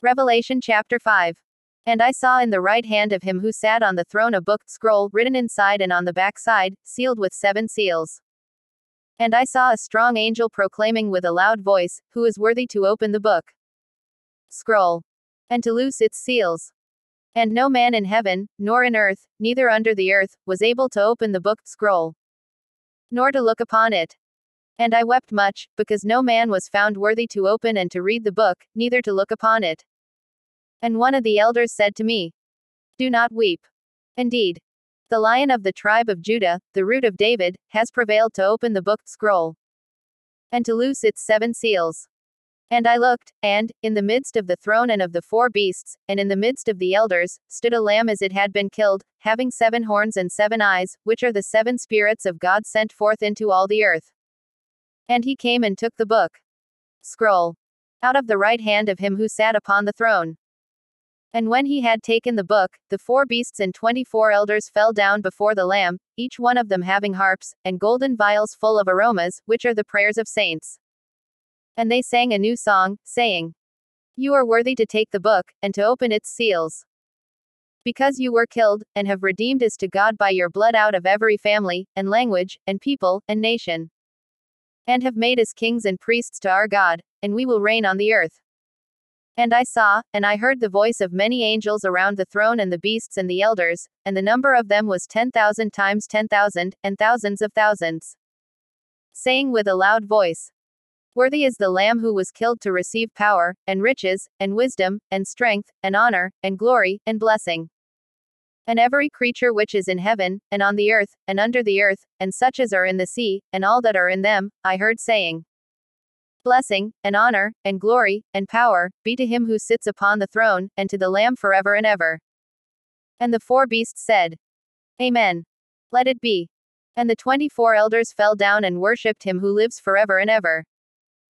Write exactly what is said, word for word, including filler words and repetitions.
Revelation chapter five. And I saw in the right hand of him who sat on the throne a book, scroll, written inside and on the back side, sealed with seven seals. And I saw a strong angel proclaiming with a loud voice, Who is worthy to open the book, scroll, and to loose its seals? And no man in heaven, nor in earth, neither under the earth, was able to open the book, scroll, nor to look upon it. And I wept much, because no man was found worthy to open and to read the book, neither to look upon it. And one of the elders said to me, Do not weep. Indeed, the Lion of the tribe of Judah, the Root of David, has prevailed to open the book, scroll, and to loose its seven seals. And I looked, and, in the midst of the throne and of the four beasts, and in the midst of the elders, stood a lamb as it had been killed, having seven horns and seven eyes, which are the seven spirits of God sent forth into all the earth. And he came and took the book, scroll, out of the right hand of him who sat upon the throne. And when he had taken the book, the four beasts and twenty-four elders fell down before the Lamb, each one of them having harps, and golden vials full of aromas, which are the prayers of saints. And they sang a new song, saying, You are worthy to take the book, and to open its seals. Because you were killed, and have redeemed us to God by your blood out of every family, and language, and people, and nation. And have made us kings and priests to our God, and we will reign on the earth. And I saw, and I heard the voice of many angels around the throne and the beasts and the elders, and the number of them was ten thousand times ten thousand, and thousands of thousands, saying with a loud voice, Worthy is the Lamb who was killed to receive power, and riches, and wisdom, and strength, and honor, and glory, and blessing. And every creature which is in heaven, and on the earth, and under the earth, and such as are in the sea, and all that are in them, I heard saying, Blessing, and honor, and glory, and power, be to him who sits upon the throne, and to the Lamb forever and ever. And the four beasts said, Amen. Let it be. And the twenty-four elders fell down and worshipped him who lives forever and ever.